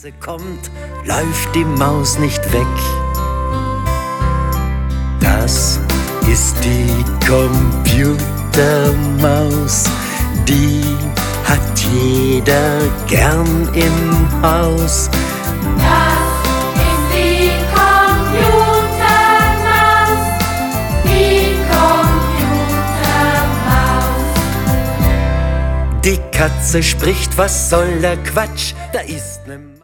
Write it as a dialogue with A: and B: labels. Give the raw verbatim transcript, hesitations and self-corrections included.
A: Katze kommt, läuft die Maus nicht weg. Das ist die Computermaus, die hat jeder gern im Haus.
B: Das ist die Computermaus, die Computermaus.
A: Die Katze spricht, was soll der Quatsch? Da ist ne